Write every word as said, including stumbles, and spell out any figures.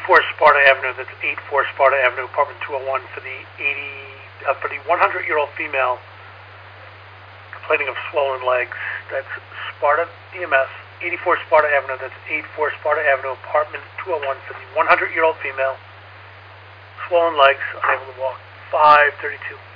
eighty-four Sparta Avenue. That's eighty-four Sparta Avenue, apartment two oh one, for the eighty uh, for the hundred-year-old female complaining of swollen legs. That's Sparta E M S, eighty-four Sparta Avenue. That's eighty-four Sparta Avenue, apartment two oh one, for the hundred-year-old female, swollen legs, unable to walk. five thirty-two.